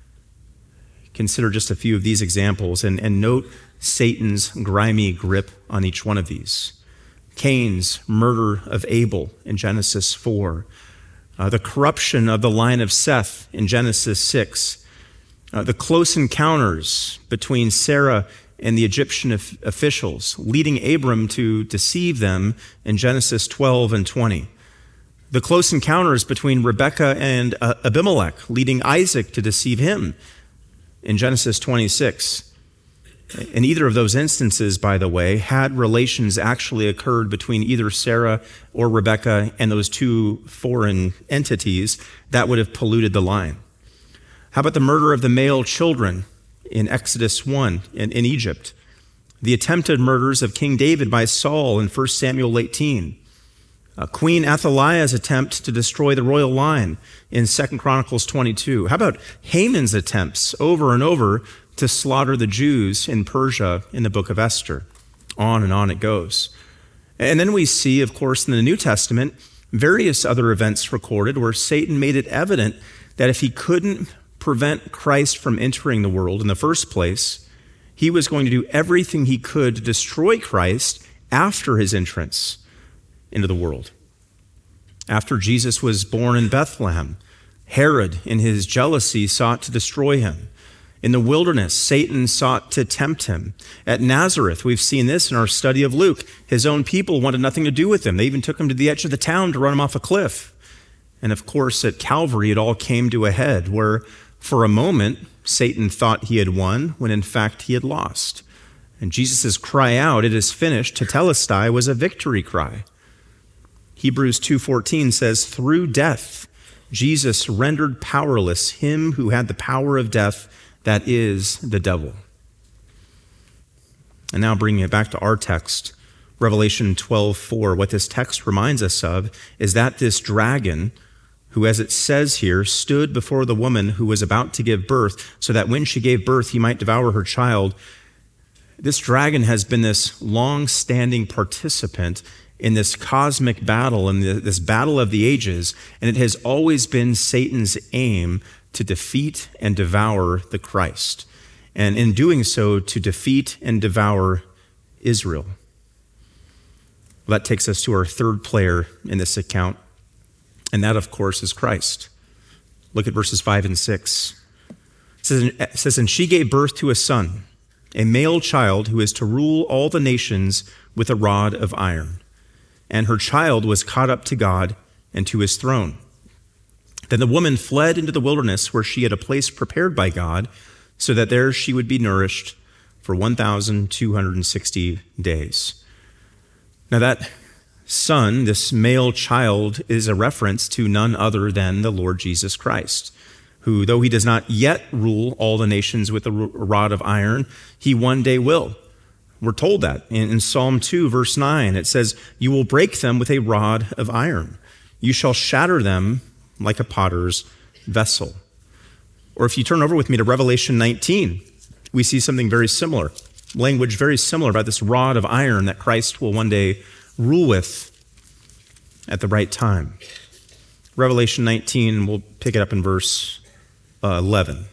Speaker 1: Consider just a few of these examples and, and note Satan's grimy grip on each one of these. Cain's murder of Abel in Genesis four, uh, the corruption of the line of Seth in Genesis six, uh, the close encounters between Sarah and the Egyptian of- officials, leading Abram to deceive them in Genesis twelve and twenty, the close encounters between Rebekah and uh, Abimelech, leading Isaac to deceive him in Genesis twenty-six. In either of those instances, by the way, had relations actually occurred between either Sarah or Rebekah and those two foreign entities, that would have polluted the line. How about the murder of the male children in Exodus one in, in Egypt? The attempted murders of King David by Saul in First Samuel eighteen. Uh, Queen Athaliah's attempt to destroy the royal line in Second Chronicles twenty-two. How about Haman's attempts over and over to slaughter the Jews in Persia in the book of Esther? On and on it goes. And then we see, of course, in the New Testament, various other events recorded where Satan made it evident that if he couldn't prevent Christ from entering the world in the first place, he was going to do everything he could to destroy Christ after his entrance into the world. After Jesus was born in Bethlehem, Herod, in his jealousy, sought to destroy him. In the wilderness, Satan sought to tempt him. At Nazareth, we've seen this in our study of Luke. His own people wanted nothing to do with him. They even took him to the edge of the town to run him off a cliff. And of course, at Calvary, it all came to a head where, for a moment, Satan thought he had won when in fact he had lost. And Jesus' cry out, "It is finished," tetelestai, was a victory cry. Hebrews two fourteen says, "Through death, Jesus rendered powerless him who had the power of death, that is the devil." And now bringing it back to our text, Revelation twelve four, what this text reminds us of is that this dragon who, as it says here, stood before the woman who was about to give birth, so that when she gave birth, he might devour her child. This dragon has been this long-standing participant in this cosmic battle, in this battle of the ages, and it has always been Satan's aim to defeat and devour the Christ, and in doing so, to defeat and devour Israel. Well, that takes us to our third player in this account, and that, of course, is Christ. Look at verses five and six. It says, it says, "And she gave birth to a son, a male child who is to rule all the nations with a rod of iron. And her child was caught up to God and to his throne. Then the woman fled into the wilderness where she had a place prepared by God, so that there she would be nourished for one thousand two hundred sixty days." Now that son, this male child, is a reference to none other than the Lord Jesus Christ, who, though he does not yet rule all the nations with a rod of iron, he one day will. We're told that in, in Psalm two, verse nine. It says, "You will break them with a rod of iron. You shall shatter them like a potter's vessel." Or if you turn over with me to Revelation nineteen, we see something very similar, language very similar about this rod of iron that Christ will one day rule with at the right time. Revelation nineteen, we'll pick it up in verse uh, eleven.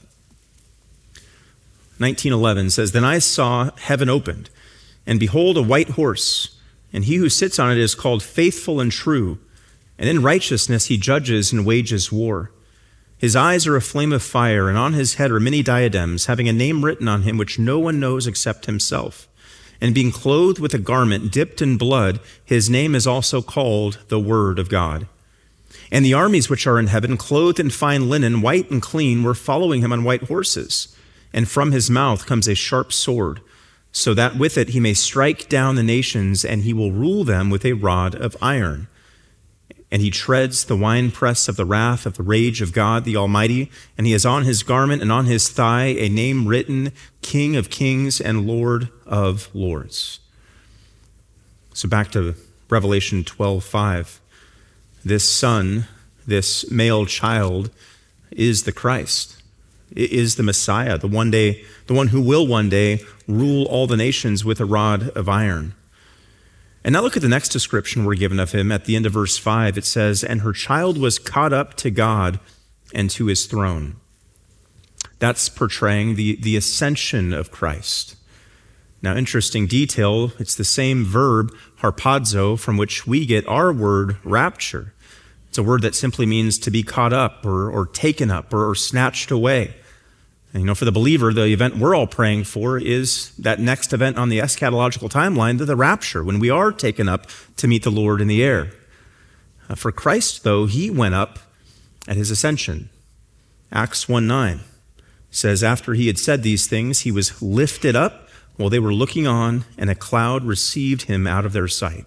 Speaker 1: nineteen eleven says, "Then I saw heaven opened, and behold, a white horse, and he who sits on it is called Faithful and True, and in righteousness he judges and wages war. His eyes are a flame of fire, and on his head are many diadems, having a name written on him which no one knows except himself. And being clothed with a garment dipped in blood, his name is also called the Word of God. And the armies which are in heaven, clothed in fine linen, white and clean, were following him on white horses. And from his mouth comes a sharp sword, so that with it he may strike down the nations, and he will rule them with a rod of iron. And he treads the winepress of the wrath of the rage of God the Almighty, and he has on his garment and on his thigh a name written, King of Kings and Lord of Lords." So back to Revelation twelve five. This son, this male child, is the Christ, is the Messiah, the one day, the one who will one day rule all the nations with a rod of iron. And now look at the next description we're given of him at the end of verse five. It says, "And her child was caught up to God and to his throne." That's portraying the, the ascension of Christ. Now, interesting detail, it's the same verb, harpazo, from which we get our word rapture. It's a word that simply means to be caught up or, or taken up or, or snatched away. And, you know, for the believer, the event we're all praying for is that next event on the eschatological timeline, the, the rapture, when we are taken up to meet the Lord in the air. Uh, for Christ, though, he went up at his ascension. Acts one nine says, "After he had said these things, he was lifted up while they were looking on, and a cloud received him out of their sight."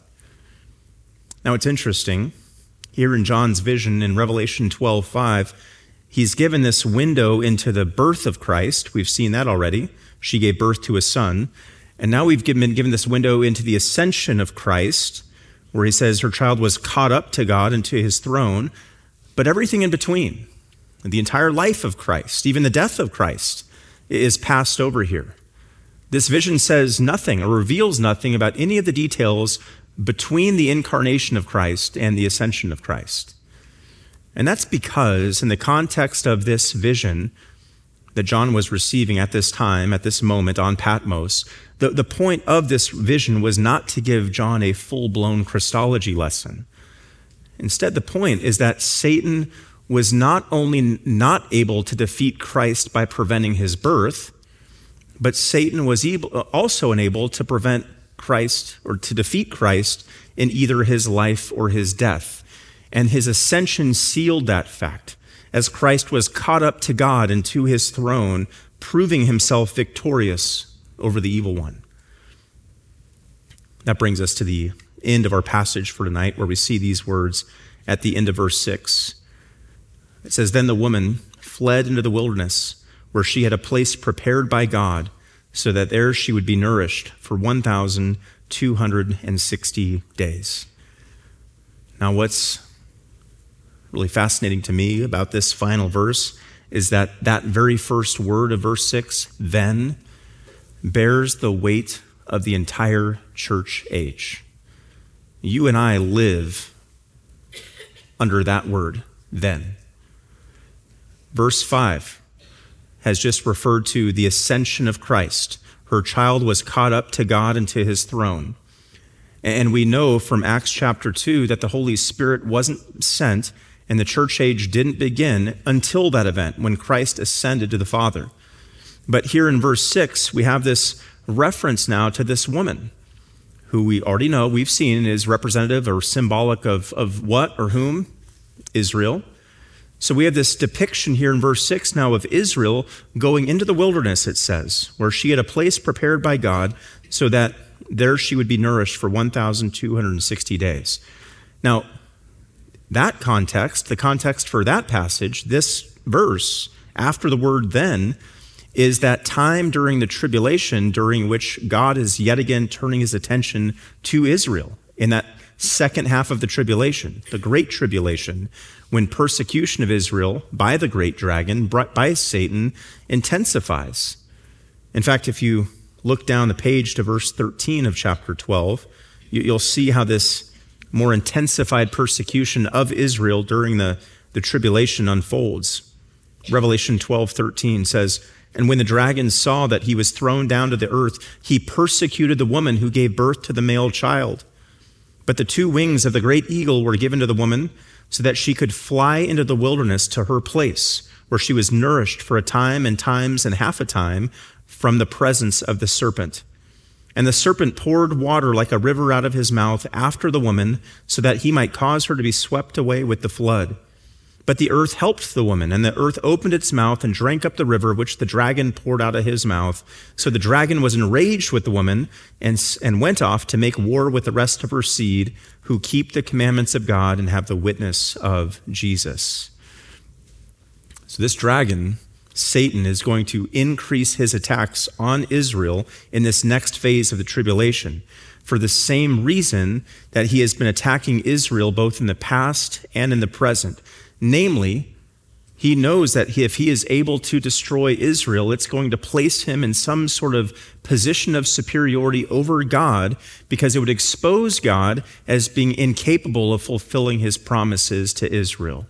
Speaker 1: Now, it's interesting. Here in John's vision in Revelation twelve five, he's given this window into the birth of Christ. We've seen that already. She gave birth to a son. And now we've been given this window into the ascension of Christ, where he says her child was caught up to God and to his throne. But everything in between, the entire life of Christ, even the death of Christ, is passed over here. This vision says nothing or reveals nothing about any of the details between the incarnation of Christ and the ascension of Christ. And that's because in the context of this vision that John was receiving at this time, at this moment on Patmos, the, the point of this vision was not to give John a full-blown Christology lesson. Instead, the point is that Satan was not only not able to defeat Christ by preventing his birth, but Satan was able, also unable to prevent Christ or to defeat Christ in either his life or his death. And his ascension sealed that fact as Christ was caught up to God and to his throne, proving himself victorious over the evil one. That brings us to the end of our passage for tonight, where we see these words at the end of verse six. It says, "Then the woman fled into the wilderness, where she had a place prepared by God, so that there she would be nourished for one thousand two hundred sixty days." Now, what's really fascinating to me about this final verse is that that very first word of verse six, then, bears the weight of the entire church age. You and I live under that word, then. Verse five has just referred to the ascension of Christ. Her child was caught up to God and to his throne. And we know from Acts chapter two that the Holy Spirit wasn't sent and the church age didn't begin until that event when Christ ascended to the Father. But here in verse six, we have this reference now to this woman who we already know, we've seen is representative or symbolic of, of what or whom? Israel. So we have this depiction here in verse six now of Israel going into the wilderness, it says, where she had a place prepared by God so that there she would be nourished for one thousand two hundred sixty days. Now, that context, the context for that passage, this verse, after the word then, is that time during the tribulation during which God is yet again turning his attention to Israel in that second half of the tribulation, the great tribulation, when persecution of Israel by the great dragon, by Satan, intensifies. In fact, if you look down the page to verse thirteen of chapter twelve, you'll see how this more intensified persecution of Israel during the, the tribulation unfolds. Revelation twelve thirteen says, and when the dragon saw that he was thrown down to the earth, he persecuted the woman who gave birth to the male child. But the two wings of the great eagle were given to the woman so that she could fly into the wilderness to her place, where she was nourished for a time and times and half a time from the presence of the serpent. And the serpent poured water like a river out of his mouth after the woman so that he might cause her to be swept away with the flood. But the earth helped the woman, and the earth opened its mouth and drank up the river which the dragon poured out of his mouth. So the dragon was enraged with the woman and, and went off to make war with the rest of her seed, who keep the commandments of God and have the witness of Jesus. So this dragon, Satan, is going to increase his attacks on Israel in this next phase of the tribulation for the same reason that he has been attacking Israel both in the past and in the present. Namely, he knows that if he is able to destroy Israel, it's going to place him in some sort of position of superiority over God because it would expose God as being incapable of fulfilling his promises to Israel.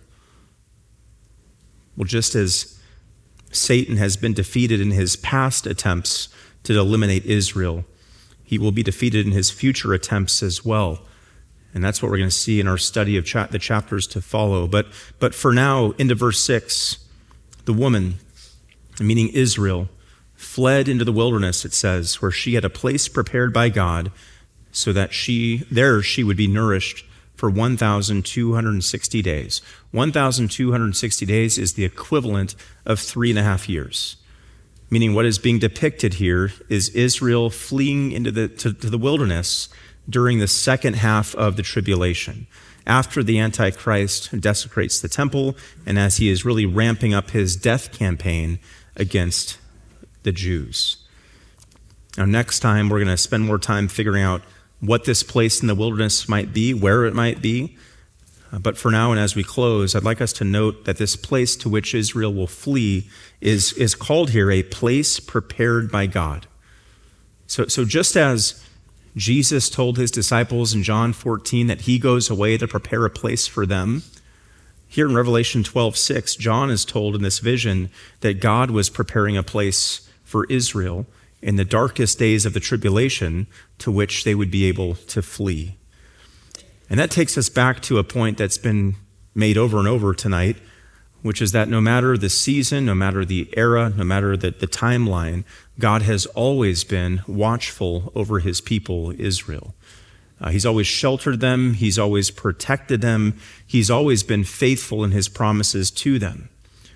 Speaker 1: Well, just as Satan has been defeated in his past attempts to eliminate Israel, he will be defeated in his future attempts as well. And that's what we're going to see in our study of cha- the chapters to follow. But, but for now, into verse six, the woman, meaning Israel, fled into the wilderness, it says, where she had a place prepared by God so that she there she would be nourished for one thousand two hundred sixty days. one thousand two hundred sixty days is the equivalent of three and a half years. Meaning what is being depicted here is Israel fleeing into the, to, to the wilderness during the second half of the tribulation, after the Antichrist desecrates the temple and as he is really ramping up his death campaign against the Jews. Now, next time, we're going to spend more time figuring out what this place in the wilderness might be, where it might be. But for now, and as we close, I'd like us to note that this place to which Israel will flee is, is called here a place prepared by God. So, so just as Jesus told his disciples in John fourteen that he goes away to prepare a place for them, here in Revelation twelve six, John is told in this vision that God was preparing a place for Israel in the darkest days of the tribulation to which they would be able to flee. And that takes us back to a point that's been made over and over tonight, which is that no matter the season, no matter the era, no matter the, the timeline, God has always been watchful over his people, Israel. Uh, he's always sheltered them. He's always protected them. He's always been faithful in his promises to them.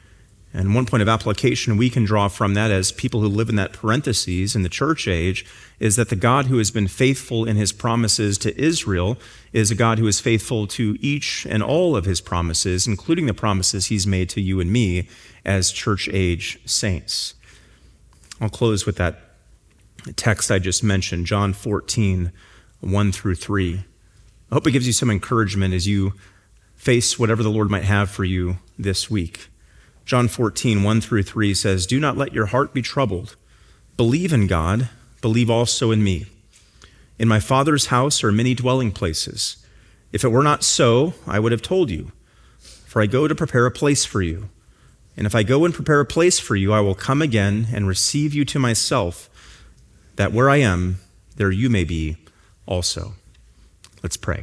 Speaker 1: And one point of application we can draw from that as people who live in that parentheses in the church age is that the God who has been faithful in his promises to Israel is a God who is faithful to each and all of his promises, including the promises he's made to you and me as church age saints. I'll close with that text I just mentioned, John fourteen, one through three. I hope it gives you some encouragement as you face whatever the Lord might have for you this week. John fourteen, one through three says, "Do not let your heart be troubled. Believe in God, believe also in me. In my Father's house are many dwelling places. If it were not so, I would have told you. For I go to prepare a place for you. And if I go and prepare a place for you, I will come again and receive you to myself, that where I am, there you may be also." Let's pray.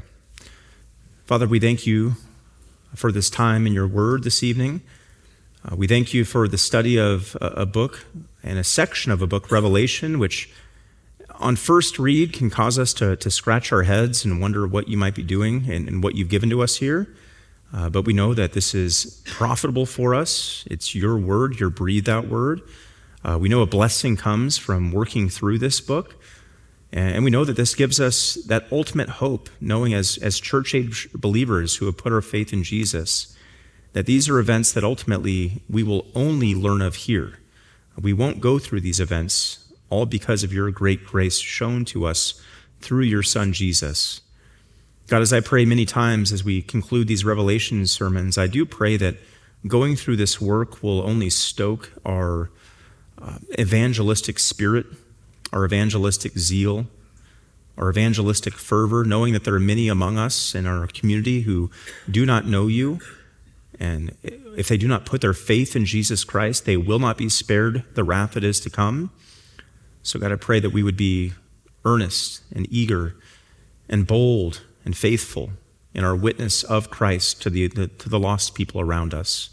Speaker 1: Father, we thank you for this time in your word this evening. Uh, we thank you for the study of a, a book and a section of a book, Revelation, which on first read can cause us to, to scratch our heads and wonder what you might be doing and, and what you've given to us here. Uh, but we know that this is profitable for us. It's your word, your breathed out word. Uh, we know a blessing comes from working through this book. And, and we know that this gives us that ultimate hope, knowing as, as church-age believers who have put our faith in Jesus, that these are events that ultimately we will only learn of here. We won't go through these events, all because of your great grace shown to us through your Son, Jesus. God, as I pray many times as we conclude these Revelation sermons, I do pray that going through this work will only stoke our uh, evangelistic spirit, our evangelistic zeal, our evangelistic fervor, knowing that there are many among us in our community who do not know you. And if they do not put their faith in Jesus Christ, they will not be spared the wrath that is to come. So God, I pray that we would be earnest and eager and bold and faithful in our witness of Christ to the, the, to the lost people around us.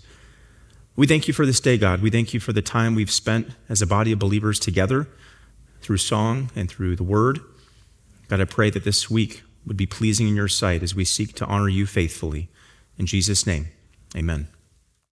Speaker 1: We thank you for this day, God. We thank you for the time we've spent as a body of believers together through song and through the word. God, I pray that this week would be pleasing in your sight as we seek to honor you faithfully. In Jesus' name, amen.